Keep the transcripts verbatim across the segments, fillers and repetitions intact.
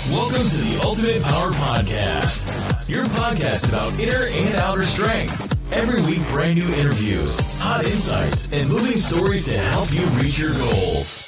Welcome to the Ultimate Power Podcast, your podcast about inner and outer strength. Every week, brand new interviews, hot insights, and moving stories to help you reach your goals.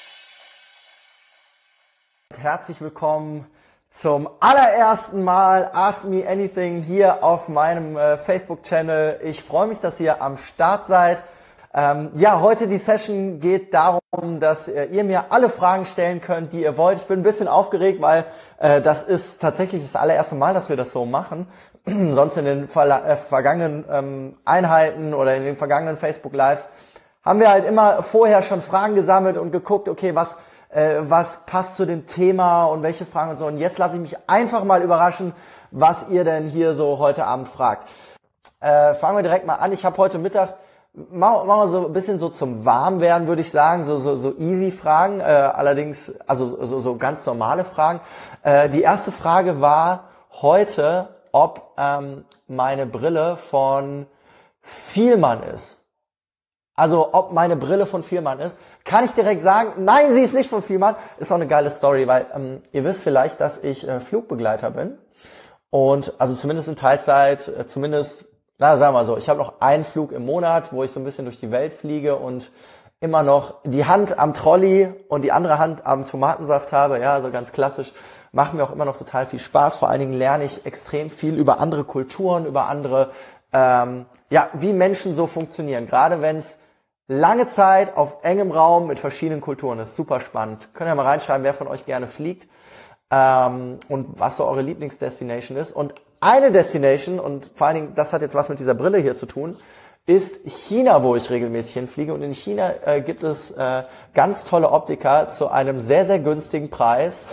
Herzlich willkommen zum allerersten Mal Ask Me Anything hier auf meinem äh, Facebook-Channel. Ich freue mich, dass ihr am Start seid. Ähm, ja, heute die Session geht darum, dass äh, ihr mir alle Fragen stellen könnt, die ihr wollt. Ich bin ein bisschen aufgeregt, weil äh, das ist tatsächlich das allererste Mal, dass wir das so machen. Sonst in den verla- äh, vergangenen ähm, Einheiten oder in den vergangenen Facebook-Lives haben wir halt immer vorher schon Fragen gesammelt und geguckt, okay, was äh, was passt zu dem Thema und welche Fragen und so. Und jetzt lasse ich mich einfach mal überraschen, was ihr denn hier so heute Abend fragt. Äh, fangen wir direkt mal an. Ich habe heute Mittag Machen wir so ein bisschen so zum Warmwerden, würde ich sagen, so so so easy Fragen, äh, allerdings also so so ganz normale Fragen. Äh, die erste Frage war heute, ob ähm, meine Brille von Fielmann ist. Also ob meine Brille von Fielmann ist. Kann ich direkt sagen, nein, sie ist nicht von Fielmann. Ist auch eine geile Story, weil ähm, ihr wisst vielleicht, dass ich äh, Flugbegleiter bin und also zumindest in Teilzeit, äh, zumindest Na, sagen wir mal so, ich habe noch einen Flug im Monat, wo ich so ein bisschen durch die Welt fliege und immer noch die Hand am Trolley und die andere Hand am Tomatensaft habe. Ja, also ganz klassisch. Macht mir auch immer noch total viel Spaß. Vor allen Dingen lerne ich extrem viel über andere Kulturen, über andere, ähm, ja, wie Menschen so funktionieren. Gerade wenn es lange Zeit auf engem Raum mit verschiedenen Kulturen ist. Super spannend. Könnt ihr mal reinschreiben, wer von euch gerne fliegt ähm, und was so eure Lieblingsdestination ist. Und eine Destination, und vor allen Dingen, das hat jetzt was mit dieser Brille hier zu tun, ist China, wo ich regelmäßig hinfliege. Und in China äh, gibt es äh, ganz tolle Optiker zu einem sehr, sehr günstigen Preis.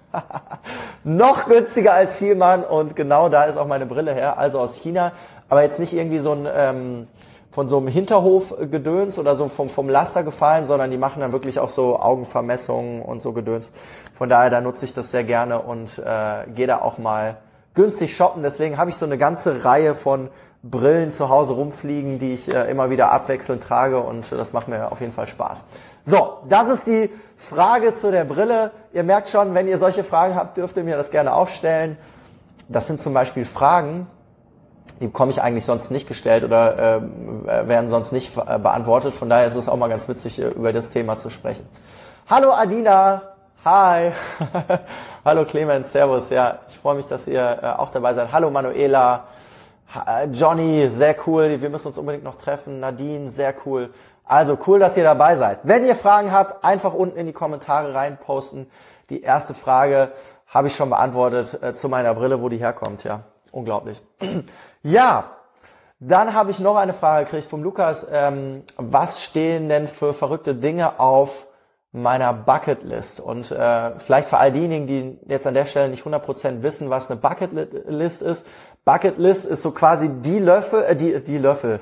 Noch günstiger als Fielmann, und genau da ist auch meine Brille her, also aus China. Aber jetzt nicht irgendwie so ein ähm, von so einem Hinterhof-Gedöns oder so vom, vom Laster gefallen, sondern die machen dann wirklich auch so Augenvermessungen und so Gedöns. Von daher, da nutze ich das sehr gerne und äh, gehe da auch mal günstig shoppen. Deswegen habe ich so eine ganze Reihe von Brillen zu Hause rumfliegen, die ich äh, immer wieder abwechselnd trage, und äh, das macht mir auf jeden Fall Spaß. So, das ist die Frage zu der Brille. Ihr merkt schon, wenn ihr solche Fragen habt, dürft ihr mir das gerne auch stellen. Das sind zum Beispiel Fragen, die bekomme ich eigentlich sonst nicht gestellt oder äh, werden sonst nicht äh, beantwortet. Von daher ist es auch mal ganz witzig, äh, über das Thema zu sprechen. Hallo Adina! Hi, hallo Clemens, servus, ja, ich freue mich, dass ihr äh, auch dabei seid. Hallo Manuela, ha, Johnny, sehr cool, wir müssen uns unbedingt noch treffen. Nadine, sehr cool. Also cool, dass ihr dabei seid. Wenn ihr Fragen habt, einfach unten in die Kommentare rein posten. Die erste Frage habe ich schon beantwortet äh, zu meiner Brille, wo die herkommt, ja, unglaublich. Ja, dann habe ich noch eine Frage gekriegt vom Lukas. Ähm, was stehen denn für verrückte Dinge auf meiner Bucketlist? Und äh, vielleicht für all diejenigen, die jetzt an der Stelle nicht hundert Prozent wissen, was eine Bucketlist ist. Bucketlist ist so quasi die Löffel, äh, die, die Löffel,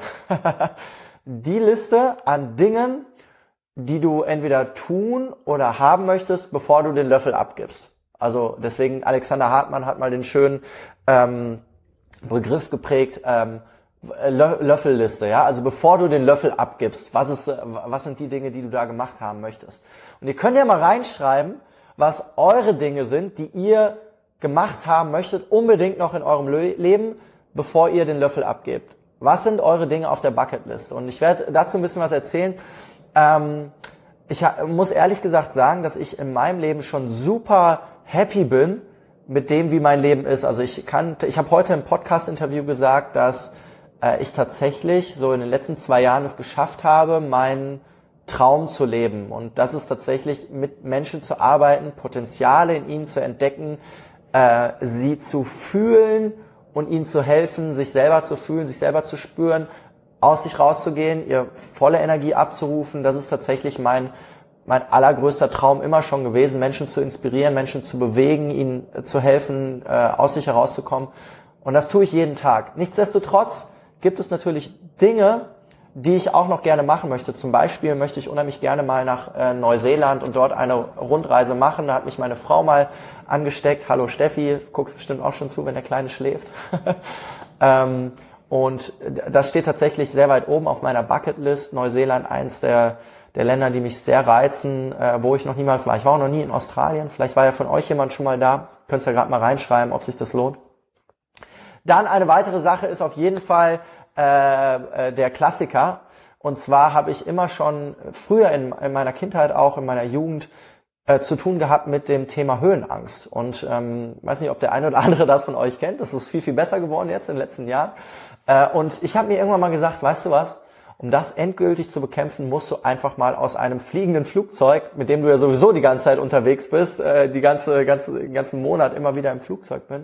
die Liste an Dingen, die du entweder tun oder haben möchtest, bevor du den Löffel abgibst. Also deswegen, Alexander Hartmann hat mal den schönen ähm, Begriff geprägt, ähm, Löffelliste, ja, also bevor du den Löffel abgibst, was ist, was sind die Dinge, die du da gemacht haben möchtest? Und ihr könnt ja mal reinschreiben, was eure Dinge sind, die ihr gemacht haben möchtet, unbedingt noch in eurem Le- Leben, bevor ihr den Löffel abgebt. Was sind eure Dinge auf der Bucketlist? Und ich werde dazu ein bisschen was erzählen. Ähm, ich ha- muss ehrlich gesagt sagen, dass ich in meinem Leben schon super happy bin mit dem, wie mein Leben ist. Also ich kann, ich habe heute im Podcast-Interview gesagt, dass ich tatsächlich so in den letzten zwei Jahren es geschafft habe, meinen Traum zu leben. Und das ist tatsächlich, mit Menschen zu arbeiten, Potenziale in ihnen zu entdecken, äh, sie zu fühlen und ihnen zu helfen, sich selber zu fühlen, sich selber zu spüren, aus sich rauszugehen, ihr volle Energie abzurufen. Das ist tatsächlich mein mein allergrößter Traum immer schon gewesen, Menschen zu inspirieren, Menschen zu bewegen, ihnen zu helfen, äh, aus sich herauszukommen. Und das tue ich jeden Tag. Nichtsdestotrotz gibt es natürlich Dinge, die ich auch noch gerne machen möchte. Zum Beispiel möchte ich unheimlich gerne mal nach äh, Neuseeland und dort eine Rundreise machen. Da hat mich meine Frau mal angesteckt. Hallo Steffi, du guckst bestimmt auch schon zu, wenn der Kleine schläft. ähm, und das steht tatsächlich sehr weit oben auf meiner Bucketlist. Neuseeland, eins der der Länder, die mich sehr reizen, äh, wo ich noch niemals war. Ich war auch noch nie in Australien. Vielleicht war ja von euch jemand schon mal da. Könnt ihr ja gerade mal reinschreiben, ob sich das lohnt. Dann eine weitere Sache ist auf jeden Fall äh, äh, der Klassiker. Und zwar habe ich immer schon früher in, in meiner Kindheit, auch in meiner Jugend, äh, zu tun gehabt mit dem Thema Höhenangst. Und ähm, weiß nicht, ob der eine oder andere das von euch kennt. Das ist viel, viel besser geworden jetzt in den letzten Jahren. Äh, und ich habe mir irgendwann mal gesagt, weißt du was? Um das endgültig zu bekämpfen, musst du einfach mal aus einem fliegenden Flugzeug, mit dem du ja sowieso die ganze Zeit unterwegs bist, äh, die ganze, ganze, den ganzen Monat immer wieder im Flugzeug bin,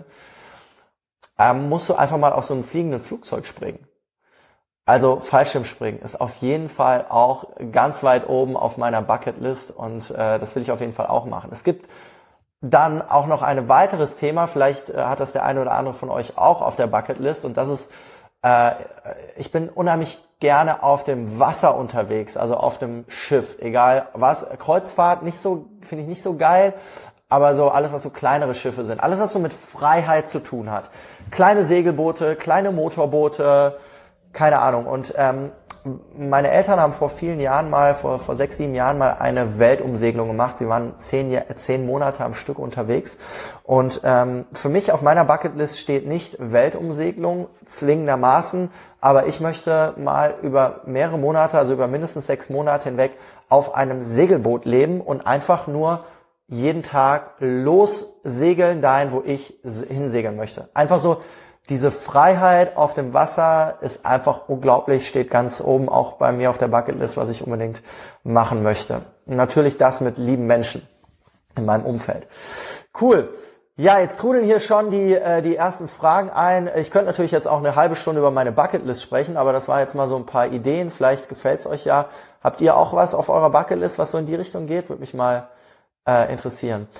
ähm, musst du einfach mal aus so einem fliegenden Flugzeug springen. Also Fallschirmspringen ist auf jeden Fall auch ganz weit oben auf meiner Bucketlist und äh, das will ich auf jeden Fall auch machen. Es gibt dann auch noch ein weiteres Thema, vielleicht äh, hat das der eine oder andere von euch auch auf der Bucketlist, und das ist, äh, ich bin unheimlich gerne auf dem Wasser unterwegs, also auf dem Schiff, egal was. Kreuzfahrt nicht so, finde ich nicht so geil, aber so alles, was so kleinere Schiffe sind, alles, was so mit Freiheit zu tun hat. Kleine Segelboote, kleine Motorboote, keine Ahnung. Und ähm, meine Eltern haben vor vielen Jahren mal, vor, vor sechs, sieben Jahren mal eine Weltumsegelung gemacht. Sie waren zehn, zehn Monate am Stück unterwegs. Und ähm, für mich auf meiner Bucketlist steht nicht Weltumsegelung zwingendermaßen, aber ich möchte mal über mehrere Monate, also über mindestens sechs Monate hinweg, auf einem Segelboot leben und einfach nur jeden Tag lossegeln dahin, wo ich hinsegeln möchte. Einfach so. Diese Freiheit auf dem Wasser ist einfach unglaublich, steht ganz oben auch bei mir auf der Bucketlist, was ich unbedingt machen möchte. Und natürlich das mit lieben Menschen in meinem Umfeld. Cool. Ja, jetzt trudeln hier schon die äh, die ersten Fragen ein. Ich könnte natürlich jetzt auch eine halbe Stunde über meine Bucketlist sprechen, aber das war jetzt mal so ein paar Ideen. Vielleicht gefällt's euch ja. Habt ihr auch was auf eurer Bucketlist, was so in die Richtung geht? Würde mich mal äh, interessieren.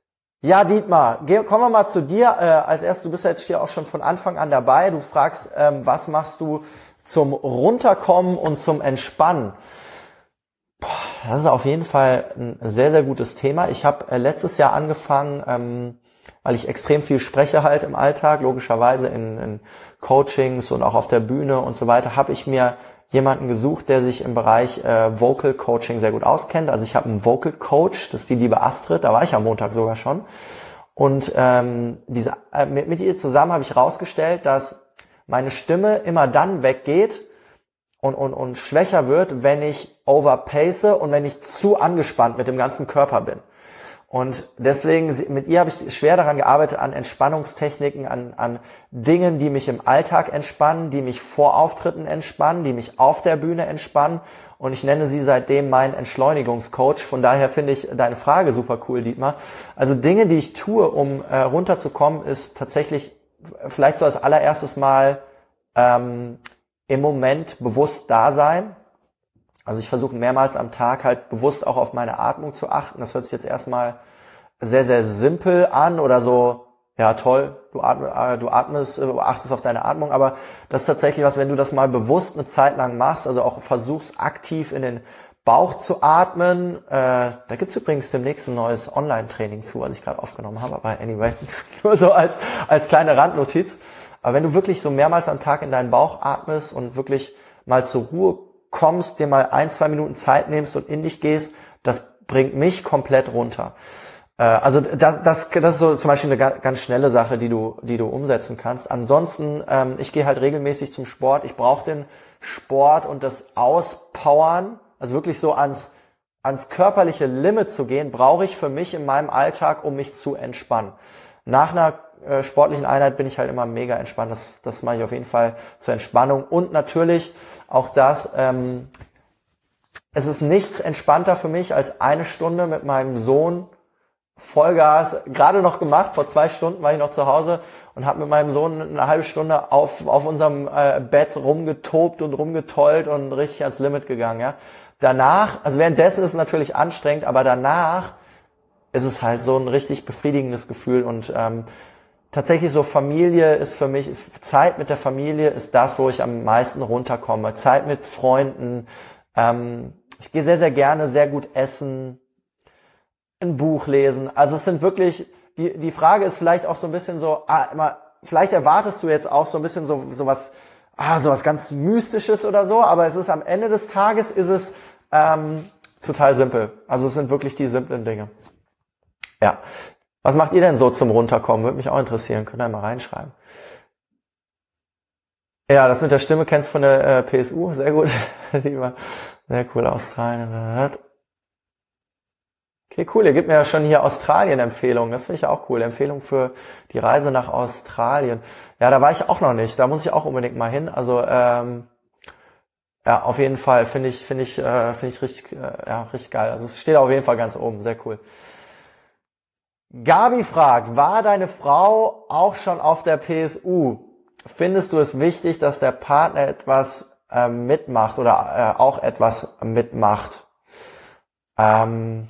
Ja, Dietmar, geh, kommen wir mal zu dir. Äh, als erstes, du bist ja jetzt hier auch schon von Anfang an dabei. Du fragst, ähm, was machst du zum Runterkommen und zum Entspannen? Boah, das ist auf jeden Fall ein sehr, sehr gutes Thema. Ich habe äh, letztes Jahr angefangen, ähm, weil ich extrem viel spreche halt im Alltag, logischerweise in, in Coachings und auch auf der Bühne und so weiter, habe ich mir jemanden gesucht, der sich im Bereich äh, Vocal Coaching sehr gut auskennt. Also ich habe einen Vocal Coach, das ist die liebe Astrid, da war ich am Montag sogar schon. Und ähm, diese, äh, mit, mit ihr zusammen habe ich herausgestellt, dass meine Stimme immer dann weggeht und, und, und schwächer wird, wenn ich overpace und wenn ich zu angespannt mit dem ganzen Körper bin. Und deswegen, mit ihr habe ich schwer daran gearbeitet, an Entspannungstechniken, an, an Dingen, die mich im Alltag entspannen, die mich vor Auftritten entspannen, die mich auf der Bühne entspannen. Und ich nenne sie seitdem meinen Entschleunigungscoach. Von daher finde ich deine Frage super cool, Dietmar. Also Dinge, die ich tue, um äh, runterzukommen, ist tatsächlich vielleicht so als allererstes Mal ähm, im Moment bewusst da sein. Also ich versuche mehrmals am Tag halt bewusst auch auf meine Atmung zu achten. Das hört sich jetzt erstmal sehr, sehr simpel an oder so, ja toll, du atmest, du atmest, du achtest auf deine Atmung, aber das ist tatsächlich was, wenn du das mal bewusst eine Zeit lang machst, also auch versuchst aktiv in den Bauch zu atmen. Äh, da gibt's übrigens demnächst ein neues Online-Training zu, was ich gerade aufgenommen habe, aber anyway, nur so als, als kleine Randnotiz. Aber wenn du wirklich so mehrmals am Tag in deinen Bauch atmest und wirklich mal zur Ruhe kommst, dir mal ein, zwei Minuten Zeit nimmst und in dich gehst, das bringt mich komplett runter. Äh, also das, das, das ist so zum Beispiel eine ganz schnelle Sache, die du, die du umsetzen kannst. Ansonsten, ähm, ich gehe halt regelmäßig zum Sport. Ich brauche den Sport und das Auspowern, also wirklich so ans, ans körperliche Limit zu gehen, brauche ich für mich in meinem Alltag, um mich zu entspannen. Nach einer äh, sportlichen Einheit bin ich halt immer mega entspannt. Das, das mache ich auf jeden Fall zur Entspannung. Und natürlich auch das, ähm, es ist nichts entspannter für mich, als eine Stunde mit meinem Sohn Vollgas, gerade noch gemacht, vor zwei Stunden war ich noch zu Hause und habe mit meinem Sohn eine halbe Stunde auf auf unserem äh, Bett rumgetobt und rumgetollt und richtig ans Limit gegangen. Ja. Danach, also währenddessen ist es natürlich anstrengend, aber danach ist es halt so ein richtig befriedigendes Gefühl und ähm, tatsächlich so Familie ist für mich, Zeit mit der Familie ist das, wo ich am meisten runterkomme. Zeit mit Freunden, ähm, ich gehe sehr, sehr gerne sehr gut essen, ein Buch lesen. Also es sind wirklich, die die Frage ist vielleicht auch so ein bisschen so, ah, immer, vielleicht erwartest du jetzt auch so ein bisschen so sowas, ah, sowas ganz Mystisches oder so, aber es ist am Ende des Tages ist es ähm, total simpel. Also es sind wirklich die simplen Dinge. Ja. Was macht ihr denn so zum Runterkommen? Würde mich auch interessieren. Könnt ihr mal reinschreiben. Ja, das mit der Stimme kennst du von der äh, P S U. Sehr gut. Sehr cool. Australien. Okay, cool. Ihr gebt mir ja schon hier Australien-Empfehlungen. Das finde ich auch cool. Empfehlung für die Reise nach Australien. Ja, da war ich auch noch nicht. Da muss ich auch unbedingt mal hin. Also, ähm, ja, auf jeden Fall finde ich, finde ich, äh, finde ich richtig, äh, ja, richtig geil. Also es steht auf jeden Fall ganz oben. Sehr cool. Gabi fragt, war deine Frau auch schon auf der P S U? Findest du es wichtig, dass der Partner etwas äh, mitmacht oder äh, auch etwas mitmacht? Ähm,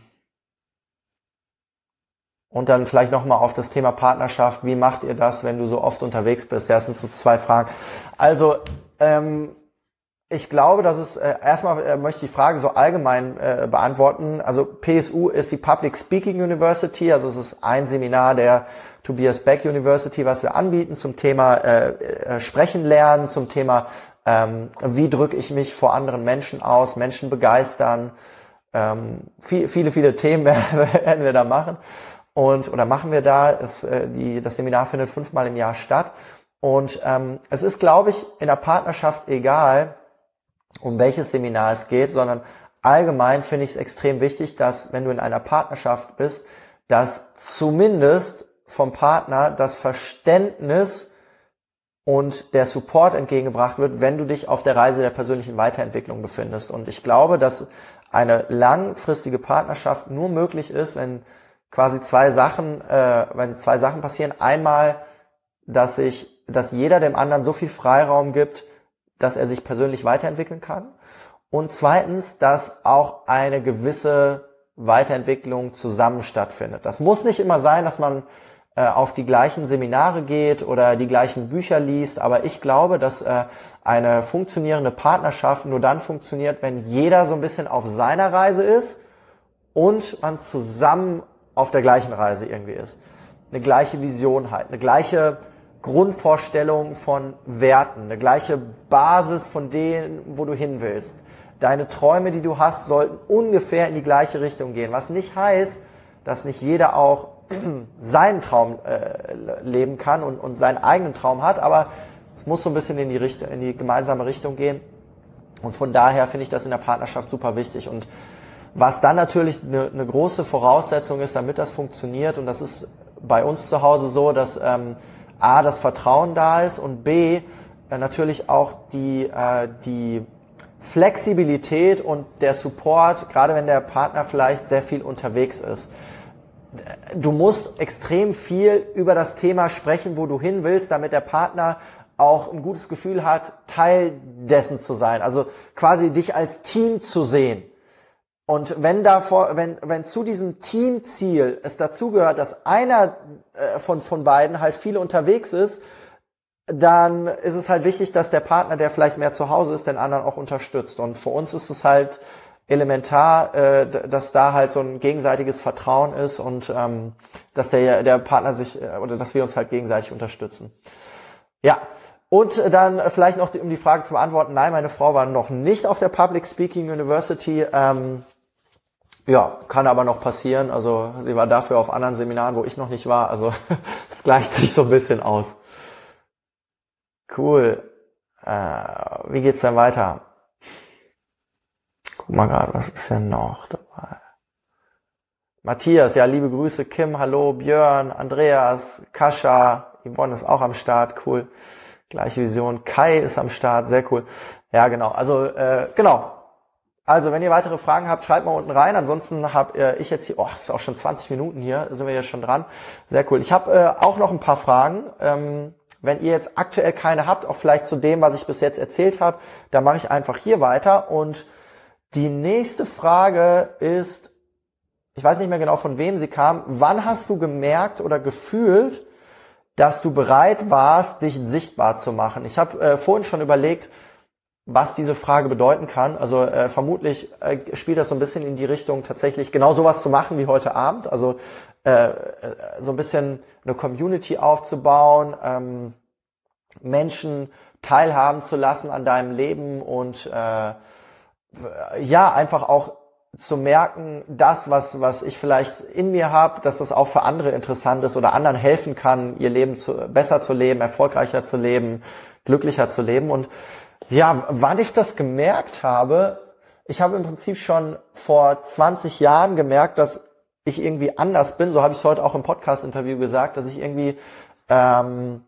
Und dann vielleicht nochmal auf das Thema Partnerschaft. Wie macht ihr das, wenn du so oft unterwegs bist? Das sind so zwei Fragen. Also ähm, ich glaube, dass es äh, erstmal äh, möchte ich die Frage so allgemein äh, beantworten. Also P S U ist die Public Speaking University. Also es ist ein Seminar der Tobias Beck University, was wir anbieten zum Thema äh, äh, Sprechen lernen, zum Thema ähm, wie drücke ich mich vor anderen Menschen aus, Menschen begeistern. Ähm, viel, viele, viele Themen werden wir da machen. Und oder machen wir da, es, äh, die, das Seminar findet fünfmal im Jahr statt. Und ähm, es ist, glaube ich, in der Partnerschaft egal, um welches Seminar es geht, sondern allgemein finde ich es extrem wichtig, dass, wenn du in einer Partnerschaft bist, dass zumindest vom Partner das Verständnis und der Support entgegengebracht wird, wenn du dich auf der Reise der persönlichen Weiterentwicklung befindest. Und ich glaube, dass eine langfristige Partnerschaft nur möglich ist, wenn quasi zwei Sachen, äh, wenn zwei Sachen passieren. Einmal, dass sich, dass jeder dem anderen so viel Freiraum gibt, dass er sich persönlich weiterentwickeln kann. Und zweitens, dass auch eine gewisse Weiterentwicklung zusammen stattfindet. Das muss nicht immer sein, dass man äh, auf die gleichen Seminare geht oder die gleichen Bücher liest, aber ich glaube, dass äh, eine funktionierende Partnerschaft nur dann funktioniert, wenn jeder so ein bisschen auf seiner Reise ist und man zusammen auf der gleichen Reise irgendwie ist. Eine gleiche Vision halt, eine gleiche Grundvorstellung von Werten, eine gleiche Basis von denen, wo du hin willst. Deine Träume, die du hast, sollten ungefähr in die gleiche Richtung gehen. Was nicht heißt, dass nicht jeder auch seinen Traum äh, leben kann und, und seinen eigenen Traum hat, aber es muss so ein bisschen in die Richtung, in die gemeinsame Richtung gehen. Und von daher finde ich das in der Partnerschaft super wichtig. Und was dann natürlich eine, eine große Voraussetzung ist, damit das funktioniert, und das ist bei uns zu Hause so, dass ähm, A, das Vertrauen da ist und B, äh, natürlich auch die, äh, die Flexibilität und der Support, gerade wenn der Partner vielleicht sehr viel unterwegs ist. Du musst extrem viel über das Thema sprechen, wo du hin willst, damit der Partner auch ein gutes Gefühl hat, Teil dessen zu sein. Also quasi dich als Team zu sehen. Und wenn davor, wenn, wenn zu diesem Teamziel es dazugehört, dass einer äh, von, von beiden halt viel unterwegs ist, dann ist es halt wichtig, dass der Partner, der vielleicht mehr zu Hause ist, den anderen auch unterstützt. Und für uns ist es halt elementar, äh, dass da halt so ein gegenseitiges Vertrauen ist und ähm, dass der, der Partner sich, äh, oder dass wir uns halt gegenseitig unterstützen. Ja. Und dann vielleicht noch, um die Frage zu beantworten, nein, meine Frau war noch nicht auf der Public Speaking University. Ähm, ja, kann aber noch passieren. Also sie war dafür auf anderen Seminaren, wo ich noch nicht war. Also es gleicht sich so ein bisschen aus. Cool. Äh, wie geht's denn weiter? Guck mal gerade, was ist denn noch dabei? Matthias, ja, liebe Grüße. Kim, hallo. Björn, Andreas, Kascha, Yvonne ist auch am Start. Cool. Gleiche Vision. Kai ist am Start. Sehr cool. Ja, genau. Also, äh, genau. Also, wenn ihr weitere Fragen habt, schreibt mal unten rein. Ansonsten habe äh, ich jetzt hier, oh, das ist auch schon zwanzig Minuten hier, da sind wir ja schon dran. Sehr cool. Ich habe äh, auch noch ein paar Fragen. Ähm, wenn ihr jetzt aktuell keine habt, auch vielleicht zu dem, was ich bis jetzt erzählt habe, dann mache ich einfach hier weiter. Und die nächste Frage ist, ich weiß nicht mehr genau, von wem sie kam. Wann hast du gemerkt oder gefühlt, dass du bereit warst, dich sichtbar zu machen? Ich habe äh, vorhin schon überlegt, was diese Frage bedeuten kann. Also äh, vermutlich äh, spielt das so ein bisschen in die Richtung, tatsächlich genau sowas zu machen wie heute Abend. Also äh, so ein bisschen eine Community aufzubauen, ähm, Menschen teilhaben zu lassen an deinem Leben und äh, ja, einfach auch zu merken, das, was was ich vielleicht in mir habe, dass das auch für andere interessant ist oder anderen helfen kann, ihr Leben zu, besser zu leben, erfolgreicher zu leben, glücklicher zu leben. Und ja, wann ich das gemerkt habe, ich habe im Prinzip schon vor zwanzig Jahren gemerkt, dass ich irgendwie anders bin. So habe ich es heute auch im Podcast-Interview gesagt, dass ich irgendwie ähm,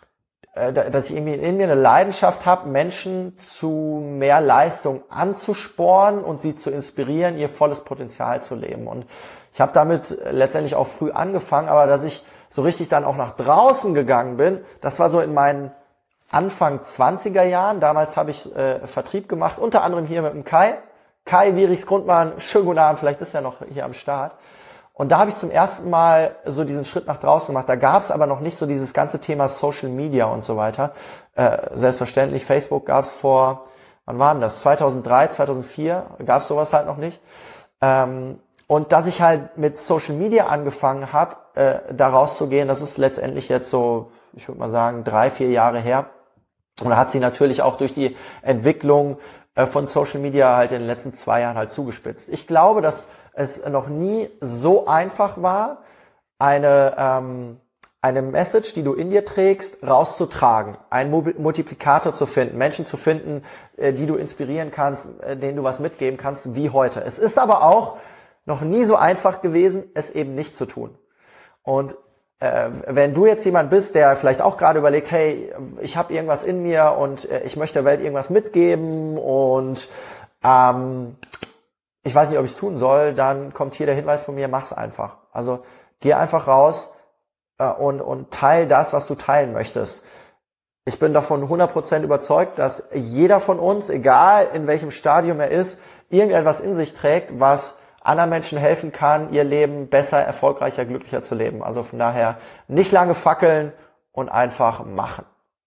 dass ich irgendwie in mir eine Leidenschaft habe, Menschen zu mehr Leistung anzuspornen und sie zu inspirieren, ihr volles Potenzial zu leben. Und ich habe damit letztendlich auch früh angefangen, aber dass ich so richtig dann auch nach draußen gegangen bin, das war so in meinen Anfang zwanziger Jahren. Damals habe ich äh, Vertrieb gemacht, unter anderem hier mit dem Kai. Kai Wierichs-Grundmann, schönen guten Abend, vielleicht bist du ja noch hier am Start. Und da habe ich zum ersten Mal so diesen Schritt nach draußen gemacht. Da gab es aber noch nicht so dieses ganze Thema Social Media und so weiter. Äh, selbstverständlich, Facebook gab es vor, wann war denn das? zweitausenddrei, zweitausendvier gab es sowas halt noch nicht. Ähm, und dass ich halt mit Social Media angefangen habe, äh, da rauszugehen, das ist letztendlich jetzt so, ich würde mal sagen, drei, vier Jahre her. Und da hat sich natürlich auch durch die Entwicklung von Social Media halt in den letzten zwei Jahren halt zugespitzt. Ich glaube, dass es noch nie so einfach war, eine ähm, eine Message, die du in dir trägst, rauszutragen, einen Multiplikator zu finden, Menschen zu finden, äh, die du inspirieren kannst, äh, denen du was mitgeben kannst, wie heute. Es ist aber auch noch nie so einfach gewesen, es eben nicht zu tun. Und wenn du jetzt jemand bist, der vielleicht auch gerade überlegt, hey, ich habe irgendwas in mir und ich möchte der Welt irgendwas mitgeben und ähm, ich weiß nicht, ob ich es tun soll, dann kommt hier der Hinweis von mir, mach's einfach. Also geh einfach raus äh, und, und teil das, was du teilen möchtest. Ich bin davon hundert Prozent überzeugt, dass jeder von uns, egal in welchem Stadium er ist, irgendetwas in sich trägt, was anderen Menschen helfen kann, ihr Leben besser, erfolgreicher, glücklicher zu leben. Also von daher nicht lange fackeln und einfach machen.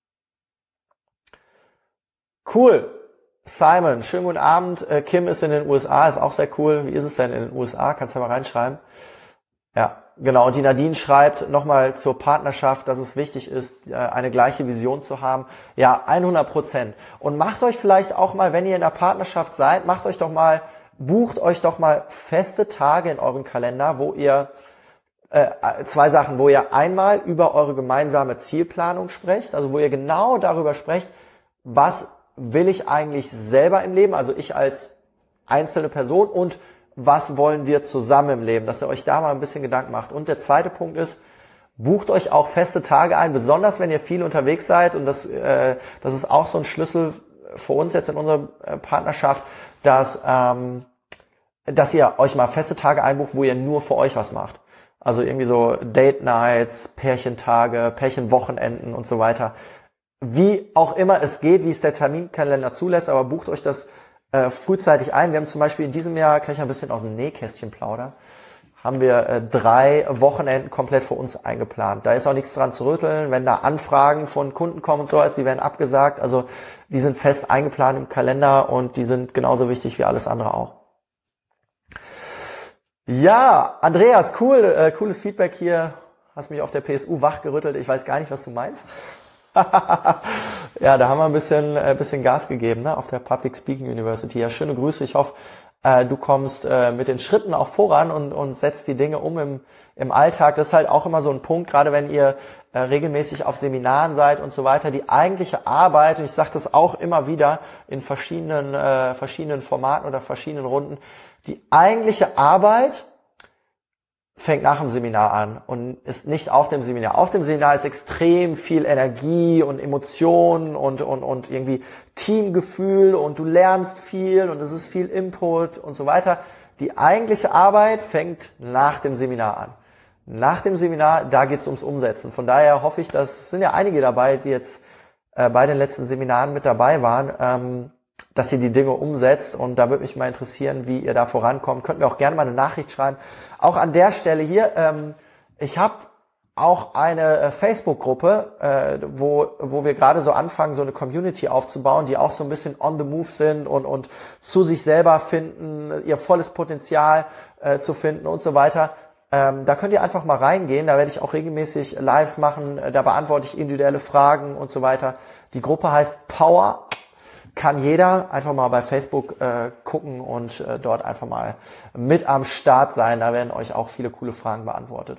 Cool. Simon, schönen guten Abend. Kim ist in den U S A, ist auch sehr cool. Wie ist es denn in den U S A? Kannst du ja mal reinschreiben. Ja, genau. Und die Nadine schreibt nochmal zur Partnerschaft, dass es wichtig ist, eine gleiche Vision zu haben. Ja, hundert Prozent. Und macht euch vielleicht auch mal, wenn ihr in der Partnerschaft seid, macht euch doch mal Bucht euch doch mal feste Tage in eurem Kalender, wo ihr, äh, zwei Sachen, wo ihr einmal über eure gemeinsame Zielplanung sprecht, also wo ihr genau darüber sprecht, was will ich eigentlich selber im Leben, also ich als einzelne Person und was wollen wir zusammen im Leben, dass ihr euch da mal ein bisschen Gedanken macht. Und der zweite Punkt ist, bucht euch auch feste Tage ein, besonders wenn ihr viel unterwegs seid und das, äh, das ist auch so ein Schlüssel für uns jetzt in unserer Partnerschaft, dass ähm, dass ihr euch mal feste Tage einbucht, wo ihr nur für euch was macht. Also irgendwie so Date Nights, Pärchentage, Pärchenwochenenden und so weiter. Wie auch immer es geht, wie es der Terminkalender zulässt, aber bucht euch das äh, frühzeitig ein. Wir haben zum Beispiel in diesem Jahr, kann ich ein bisschen aus dem Nähkästchen plaudern, haben wir äh, drei Wochenenden komplett für uns eingeplant. Da ist auch nichts dran zu rütteln. Wenn da Anfragen von Kunden kommen und so was, die werden abgesagt. Also die sind fest eingeplant im Kalender und die sind genauso wichtig wie alles andere auch. Ja, Andreas, cool, äh, cooles Feedback hier. Hast mich auf der P S U wachgerüttelt. Ich weiß gar nicht, was du meinst. Ja, da haben wir ein bisschen, ein bisschen Gas gegeben, ne, auf der Public Speaking University. Ja, schöne Grüße. Ich hoffe, äh, du kommst äh, mit den Schritten auch voran und, und setzt die Dinge um im, im Alltag. Das ist halt auch immer so ein Punkt, gerade wenn ihr äh, regelmäßig auf Seminaren seid und so weiter. Die eigentliche Arbeit, und ich sage das auch immer wieder in verschiedenen, äh, verschiedenen Formaten oder verschiedenen Runden, die eigentliche Arbeit fängt nach dem Seminar an und ist nicht auf dem Seminar. Auf dem Seminar ist extrem viel Energie und Emotionen und, und, und irgendwie Teamgefühl und du lernst viel und es ist viel Input und so weiter. Die eigentliche Arbeit fängt nach dem Seminar an. Nach dem Seminar, da geht's ums Umsetzen. Von daher hoffe ich, dass es sind ja einige dabei, die jetzt äh, bei den letzten Seminaren mit dabei waren, ähm, dass ihr die Dinge umsetzt und da würde mich mal interessieren, wie ihr da vorankommt. Könnt mir auch gerne mal eine Nachricht schreiben. Auch an der Stelle hier, ähm, ich habe auch eine äh, Facebook-Gruppe, äh, wo wo wir gerade so anfangen, so eine Community aufzubauen, die auch so ein bisschen on the move sind und und zu sich selber finden, ihr volles Potenzial äh, zu finden und so weiter. Ähm, da könnt ihr einfach mal reingehen, da werde ich auch regelmäßig Lives machen, da beantworte ich individuelle Fragen und so weiter. Die Gruppe heißt Power kann jeder einfach mal bei Facebook äh, gucken und äh, dort einfach mal mit am Start sein. Da werden euch auch viele coole Fragen beantwortet.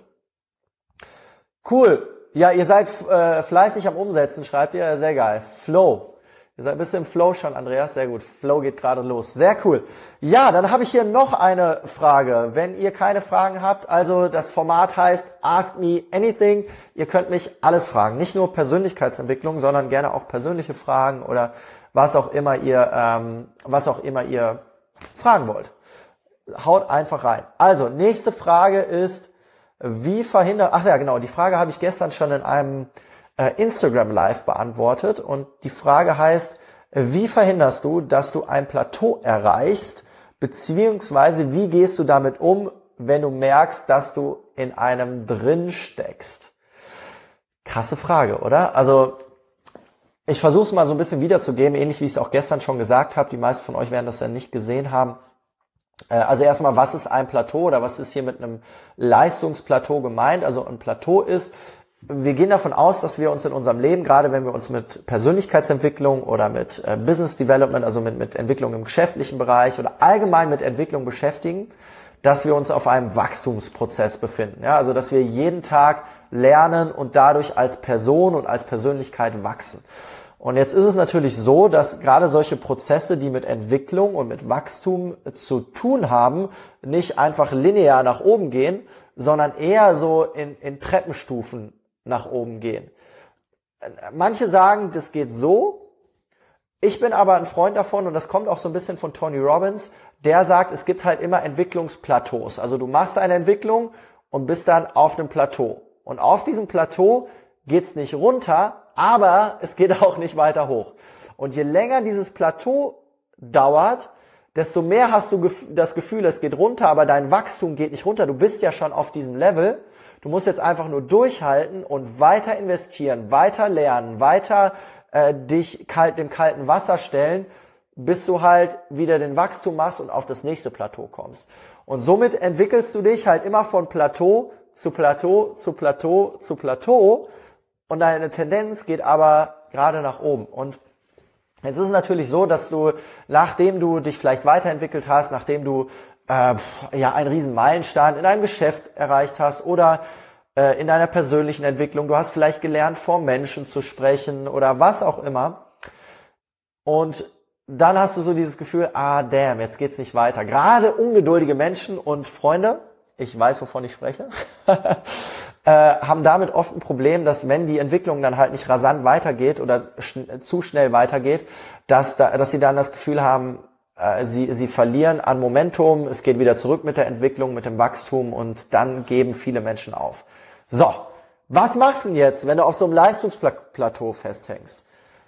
Cool. Ja, ihr seid äh, fleißig am Umsetzen, schreibt ihr. Sehr geil. Flow. Ihr seid ein bisschen im Flow schon, Andreas. Sehr gut. Flow geht gerade los. Sehr cool. Ja, dann habe ich hier noch eine Frage. Wenn ihr keine Fragen habt, also das Format heißt Ask Me Anything. Ihr könnt mich alles fragen. Nicht nur Persönlichkeitsentwicklung, sondern gerne auch persönliche Fragen oder was auch immer ihr, ähm, was auch immer ihr fragen wollt. Haut einfach rein. Also, nächste Frage ist, wie verhindert, ach ja, genau, die Frage habe ich gestern schon in einem Instagram Live beantwortet und die Frage heißt, wie verhinderst du, dass du ein Plateau erreichst, beziehungsweise wie gehst du damit um, wenn du merkst, dass du in einem drin steckst? Krasse Frage, oder? Also ich versuche es mal so ein bisschen wiederzugeben, ähnlich wie ich es auch gestern schon gesagt habe. Die meisten von euch werden das ja nicht gesehen haben. Also erstmal, was ist ein Plateau oder was ist hier mit einem Leistungsplateau gemeint? Also ein Plateau ist, wir gehen davon aus, dass wir uns in unserem Leben, gerade wenn wir uns mit Persönlichkeitsentwicklung oder mit äh, Business Development, also mit, mit Entwicklung im geschäftlichen Bereich oder allgemein mit Entwicklung beschäftigen, dass wir uns auf einem Wachstumsprozess befinden. Ja, also dass wir jeden Tag lernen und dadurch als Person und als Persönlichkeit wachsen. Und jetzt ist es natürlich so, dass gerade solche Prozesse, die mit Entwicklung und mit Wachstum zu tun haben, nicht einfach linear nach oben gehen, sondern eher so in, in Treppenstufen nach oben gehen. Manche sagen, das geht so. Ich bin aber ein Freund davon, und das kommt auch so ein bisschen von Tony Robbins, der sagt, es gibt halt immer Entwicklungsplateaus. Also du machst eine Entwicklung und bist dann auf einem Plateau. Und auf diesem Plateau geht's nicht runter, aber es geht auch nicht weiter hoch. Und je länger dieses Plateau dauert, desto mehr hast du das Gefühl, es geht runter, aber dein Wachstum geht nicht runter. Du bist ja schon auf diesem Level. Du musst jetzt einfach nur durchhalten und weiter investieren, weiter lernen, weiter äh, dich kalt, dem kalten Wasser stellen, bis du halt wieder den Wachstum machst und auf das nächste Plateau kommst. Und somit entwickelst du dich halt immer von Plateau zu Plateau zu Plateau zu Plateau und deine Tendenz geht aber gerade nach oben. Und jetzt ist es natürlich so, dass du, nachdem du dich vielleicht weiterentwickelt hast, nachdem du äh, ja einen riesen Meilenstein in deinem Geschäft erreicht hast oder äh, in deiner persönlichen Entwicklung, du hast vielleicht gelernt, vor Menschen zu sprechen oder was auch immer. Und dann hast du so dieses Gefühl, ah damn, jetzt geht's nicht weiter. Gerade ungeduldige Menschen und Freunde, ich weiß, wovon ich spreche, äh, haben damit oft ein Problem, dass wenn die Entwicklung dann halt nicht rasant weitergeht oder schn- zu schnell weitergeht, dass, da, dass sie dann das Gefühl haben, äh, sie, sie verlieren an Momentum, es geht wieder zurück mit der Entwicklung, mit dem Wachstum und dann geben viele Menschen auf. So, was machst du denn jetzt, wenn du auf so einem Leistungsplateau festhängst?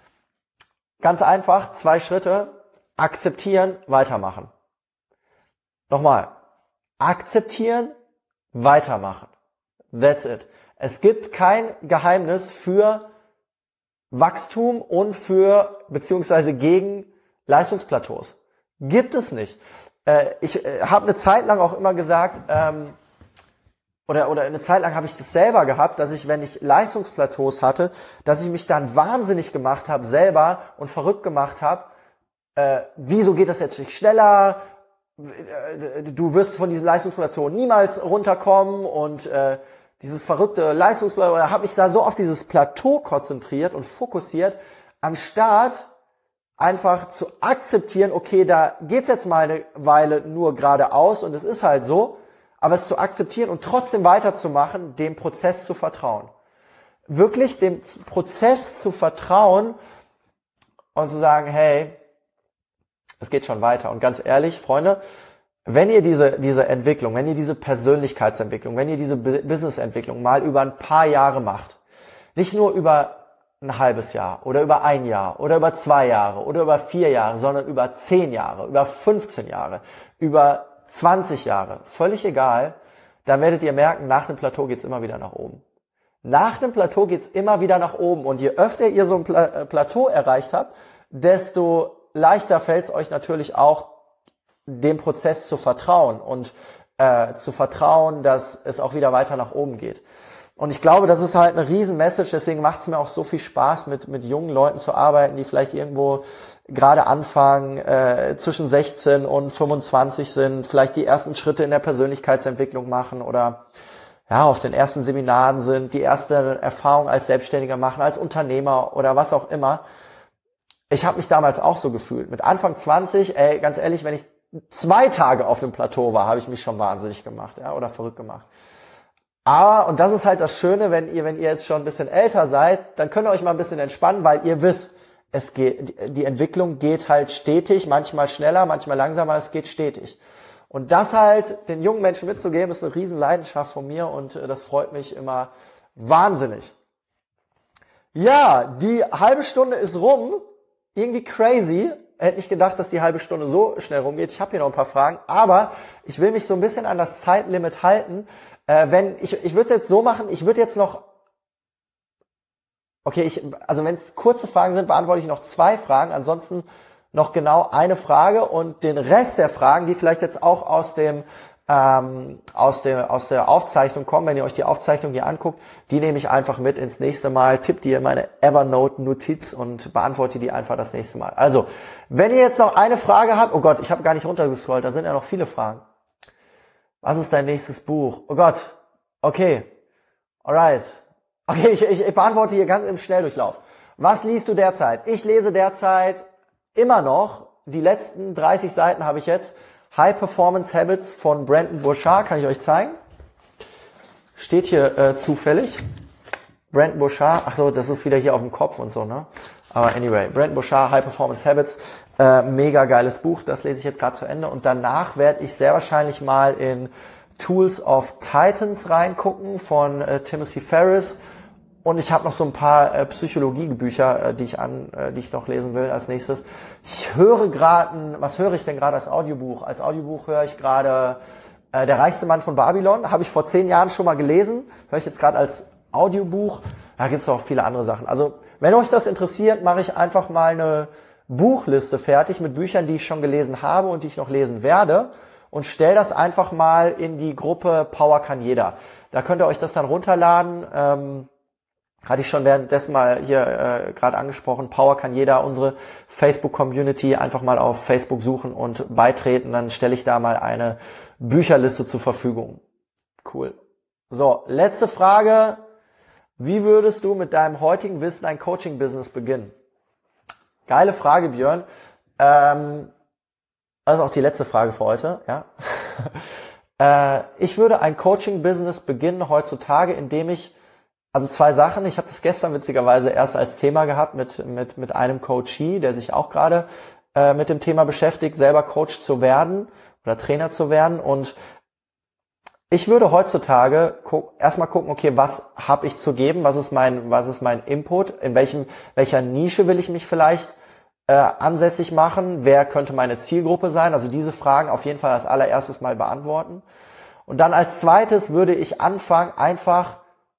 Ganz einfach, zwei Schritte, akzeptieren, weitermachen. Nochmal. Akzeptieren, weitermachen. That's it. Es gibt kein Geheimnis für Wachstum und für, beziehungsweise gegen Leistungsplateaus. Gibt es nicht. Äh, ich äh, habe eine Zeit lang auch immer gesagt, ähm, oder, oder eine Zeit lang habe ich das selber gehabt, dass ich, wenn ich Leistungsplateaus hatte, dass ich mich dann wahnsinnig gemacht habe selber und verrückt gemacht habe, äh, wieso geht das jetzt nicht schneller? Du wirst von diesem Leistungsplateau niemals runterkommen und äh, dieses verrückte Leistungsplateau, da habe ich da so auf dieses Plateau konzentriert und fokussiert, anstatt einfach zu akzeptieren, okay, da geht's jetzt mal eine Weile nur geradeaus und es ist halt so, aber es zu akzeptieren und trotzdem weiterzumachen, dem Prozess zu vertrauen. Wirklich dem Prozess zu vertrauen und zu sagen, hey, es geht schon weiter. Und ganz ehrlich, Freunde, wenn ihr diese, diese Entwicklung, wenn ihr diese Persönlichkeitsentwicklung, wenn ihr diese Businessentwicklung mal über ein paar Jahre macht, nicht nur über ein halbes Jahr oder über ein Jahr oder über zwei Jahre oder über vier Jahre, sondern über zehn Jahre, über fünfzehn Jahre, über zwanzig Jahre, völlig egal, dann werdet ihr merken, nach dem Plateau geht's immer wieder nach oben. Nach dem Plateau geht's immer wieder nach oben. Und je öfter ihr so ein Pla- Plateau erreicht habt, desto leichter fällt es euch natürlich auch, dem Prozess zu vertrauen und äh, zu vertrauen, dass es auch wieder weiter nach oben geht. Und ich glaube, das ist halt eine riesen Message, deswegen macht es mir auch so viel Spaß, mit mit jungen Leuten zu arbeiten, die vielleicht irgendwo gerade anfangen, äh, zwischen sechzehn und fünfundzwanzig sind, vielleicht die ersten Schritte in der Persönlichkeitsentwicklung machen oder ja auf den ersten Seminaren sind, die erste Erfahrung als Selbstständiger machen, als Unternehmer oder was auch immer. Ich habe mich damals auch so gefühlt. Mit Anfang zwanzig, ey, ganz ehrlich, wenn ich zwei Tage auf dem Plateau war, habe ich mich schon wahnsinnig gemacht, ja, oder verrückt gemacht. Aber, und das ist halt das Schöne, wenn ihr, wenn ihr jetzt schon ein bisschen älter seid, dann könnt ihr euch mal ein bisschen entspannen, weil ihr wisst, es geht, die Entwicklung geht halt stetig, manchmal schneller, manchmal langsamer, es geht stetig. Und das halt den jungen Menschen mitzugeben, ist eine riesen Leidenschaft von mir und das freut mich immer wahnsinnig. Ja, die halbe Stunde ist rum, irgendwie crazy. Hätte nicht gedacht, dass die halbe Stunde so schnell rumgeht. Ich habe hier noch ein paar Fragen, aber ich will mich so ein bisschen an das Zeitlimit halten. Äh, wenn ich ich würde es jetzt so machen, ich würde jetzt noch Okay, ich also wenn es kurze Fragen sind, beantworte ich noch zwei Fragen, ansonsten noch genau eine Frage und den Rest der Fragen, die vielleicht jetzt auch aus dem ähm, aus der aus der Aufzeichnung kommen, wenn ihr euch die Aufzeichnung hier anguckt, die nehme ich einfach mit ins nächste Mal, tippt die in meine Evernote-Notiz und beantworte die einfach das nächste Mal. Also, wenn ihr jetzt noch eine Frage habt, oh Gott, ich habe gar nicht runtergescrollt, da sind ja noch viele Fragen. Was ist dein nächstes Buch? Oh Gott, okay, alright. Okay, ich, ich, ich beantworte hier ganz im Schnelldurchlauf. Was liest du derzeit? Ich lese derzeit immer noch, die letzten dreißig Seiten habe ich jetzt, High Performance Habits von Brendon Burchard, kann ich euch zeigen. Steht hier äh, zufällig. Brendon Burchard, ach so, das ist wieder hier auf dem Kopf und so, ne? Aber anyway, Brendon Burchard, High Performance Habits, äh, mega geiles Buch, das lese ich jetzt gerade zu Ende. Und danach werde ich sehr wahrscheinlich mal in Tools of Titans reingucken von äh, Timothy Ferriss. Und ich habe noch so ein paar äh, Psychologiebücher, äh, die ich an, äh, die ich noch lesen will als nächstes. Ich höre gerade, was höre ich denn gerade als Audiobuch? Als Audiobuch höre ich gerade äh, Der reichste Mann von Babylon. Habe ich vor zehn Jahren schon mal gelesen. Höre ich jetzt gerade als Audiobuch. Da gibt es auch viele andere Sachen. Also wenn euch das interessiert, mache ich einfach mal eine Buchliste fertig mit Büchern, die ich schon gelesen habe und die ich noch lesen werde. Und stell das einfach mal in die Gruppe Power kann jeder. Da könnt ihr euch das dann runterladen. Ähm, Hatte ich schon währenddessen mal hier äh, gerade angesprochen, Power kann jeder, unsere Facebook-Community, einfach mal auf Facebook suchen und beitreten, dann stelle ich da mal eine Bücherliste zur Verfügung. Cool. So, letzte Frage. Wie würdest du mit deinem heutigen Wissen ein Coaching-Business beginnen? Geile Frage, Björn. Ähm, also auch die letzte Frage für heute. Ja. äh, ich würde ein Coaching-Business beginnen heutzutage, indem ich Also zwei Sachen. Ich habe das gestern witzigerweise erst als Thema gehabt mit mit mit einem Coachee, der sich auch gerade äh, mit dem Thema beschäftigt, selber Coach zu werden oder Trainer zu werden. Und ich würde heutzutage gu- erstmal gucken, okay, was habe ich zu geben? Was ist mein was ist mein Input? In welchem welcher Nische will ich mich vielleicht äh, ansässig machen? Wer könnte meine Zielgruppe sein? Also diese Fragen auf jeden Fall als allererstes mal beantworten. Und dann als zweites würde ich anfangen, einfach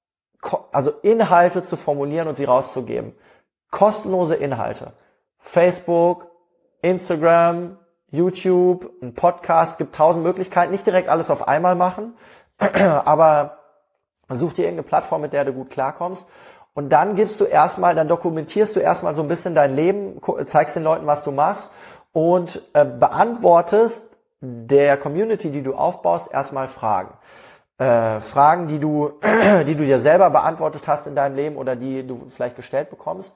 also Inhalte zu formulieren und sie rauszugeben. Kostenlose Inhalte. Facebook, Instagram, YouTube, ein Podcast, gibt tausend Möglichkeiten. Nicht direkt alles auf einmal machen, aber such dir irgendeine Plattform, mit der du gut klarkommst. Und dann gibst du erstmal, dann dokumentierst du erstmal so ein bisschen dein Leben, zeigst den Leuten, was du machst und äh, beantwortest der Community, die du aufbaust, erstmal Fragen. Äh, Fragen, die du, die du dir selber beantwortet hast in deinem Leben oder die du vielleicht gestellt bekommst.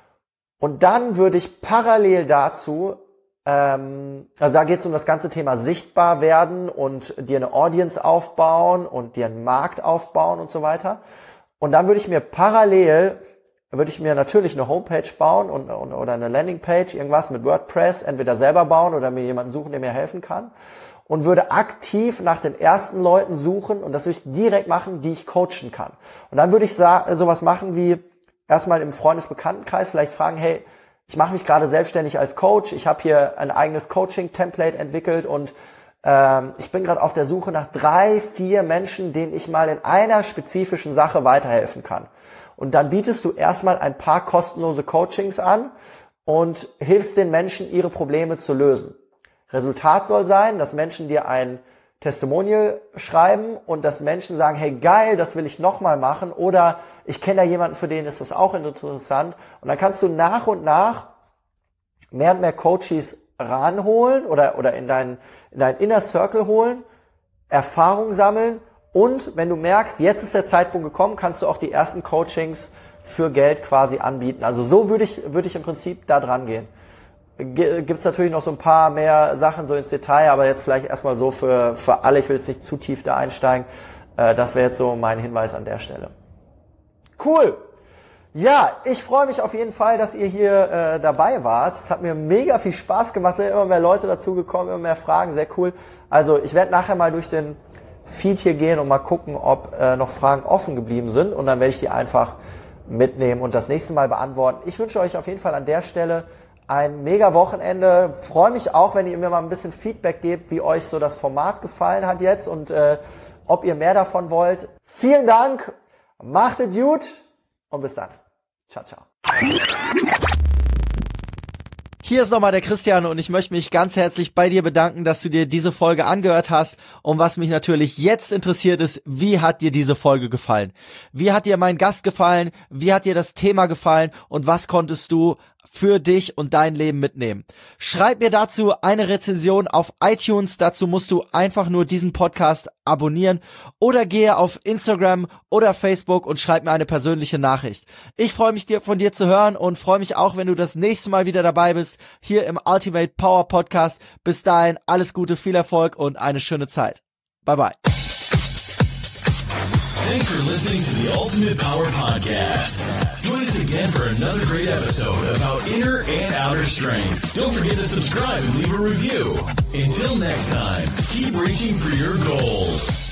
Und dann würde ich parallel dazu, ähm, also da geht es um das ganze Thema sichtbar werden und dir eine Audience aufbauen und dir einen Markt aufbauen und so weiter. Und dann würde ich mir parallel, würde ich mir natürlich eine Homepage bauen und, und, oder eine Landingpage, irgendwas mit WordPress, entweder selber bauen oder mir jemanden suchen, der mir helfen kann. Und würde aktiv nach den ersten Leuten suchen und das würde ich direkt machen, die ich coachen kann. Und dann würde ich sa- sowas machen wie erstmal im Freundesbekanntenkreis vielleicht fragen, hey, ich mache mich gerade selbstständig als Coach, ich habe hier ein eigenes Coaching-Template entwickelt und ähm, ich bin gerade auf der Suche nach drei, vier Menschen, denen ich mal in einer spezifischen Sache weiterhelfen kann. Und dann bietest du erstmal ein paar kostenlose Coachings an und hilfst den Menschen, ihre Probleme zu lösen. Resultat soll sein, dass Menschen dir ein Testimonial schreiben und dass Menschen sagen, hey geil, das will ich nochmal machen oder ich kenne da jemanden, für den ist das auch interessant. Und dann kannst du nach und nach mehr und mehr Coaches ranholen oder, oder in deinen, in deinen Inner Circle holen, Erfahrung sammeln und wenn du merkst, jetzt ist der Zeitpunkt gekommen, kannst du auch die ersten Coachings für Geld quasi anbieten. Also so würde ich, würde ich im Prinzip da dran gehen. Gibt es natürlich noch so ein paar mehr Sachen so ins Detail, aber jetzt vielleicht erstmal so für, für alle, ich will jetzt nicht zu tief da einsteigen. Äh, das wäre jetzt so mein Hinweis an der Stelle. Cool! Ja, ich freue mich auf jeden Fall, dass ihr hier äh, dabei wart. Es hat mir mega viel Spaß gemacht, es sind immer mehr Leute dazugekommen, immer mehr Fragen, sehr cool. Also ich werde nachher mal durch den Feed hier gehen und mal gucken, ob äh, noch Fragen offen geblieben sind und dann werde ich die einfach mitnehmen und das nächste Mal beantworten. Ich wünsche euch auf jeden Fall an der Stelle ein mega Wochenende. Freue mich auch, wenn ihr mir mal ein bisschen Feedback gebt, wie euch so das Format gefallen hat jetzt und äh, ob ihr mehr davon wollt. Vielen Dank, macht es gut und bis dann. Ciao, ciao. Hier ist nochmal der Christian und ich möchte mich ganz herzlich bei dir bedanken, dass du dir diese Folge angehört hast. Und was mich natürlich jetzt interessiert ist, wie hat dir diese Folge gefallen? Wie hat dir mein Gast gefallen? Wie hat dir das Thema gefallen? Und was konntest du für dich und dein Leben mitnehmen? Schreib mir dazu eine Rezension auf iTunes. Dazu musst du einfach nur diesen Podcast abonnieren oder gehe auf Instagram oder Facebook und schreib mir eine persönliche Nachricht. Ich freue mich, dir von dir zu hören und freue mich auch, wenn du das nächste Mal wieder dabei bist, hier im Ultimate Power Podcast. Bis dahin, alles Gute, viel Erfolg und eine schöne Zeit. Bye bye. Thanks for listening to the Ultimate Power Podcast. Join us again for another great episode about inner and outer strength. Don't forget to subscribe and leave a review. Until next time, keep reaching for your goals.